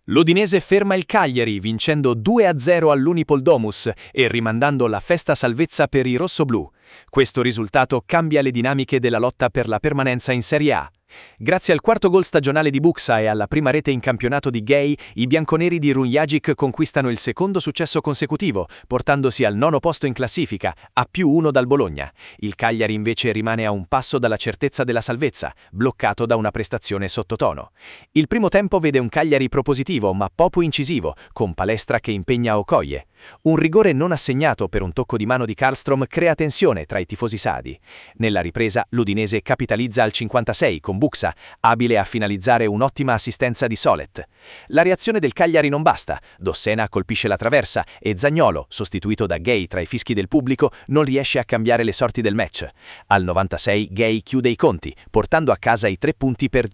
L'Udinese ferma il Cagliari vincendo 2-0 all'Unipol Domus e rimandando la festa salvezza per i rossoblù. Questo risultato cambia le dinamiche della lotta per la permanenza in Serie A. Grazie al quarto gol stagionale di Buxa e alla prima rete in campionato di Gay, i bianconeri di Runjagic conquistano il secondo successo consecutivo, portandosi al nono posto in classifica, a +1 dal Bologna. Il Cagliari invece rimane a un passo dalla certezza della salvezza, bloccato da una prestazione sottotono. Il primo tempo vede un Cagliari propositivo ma poco incisivo, con Palestra che impegna Okoye. Un rigore non assegnato per un tocco di mano di Karlstrom crea tensione tra i tifosi sadi. Nella ripresa l'Udinese capitalizza al 56 con Buxa, abile a finalizzare un'ottima assistenza di Solet. La reazione del Cagliari non basta, Dossena colpisce la traversa e Zaniolo, sostituito da Gay tra i fischi del pubblico, non riesce a cambiare le sorti del match. Al 96 Gay chiude i conti, portando a casa i 3 punti per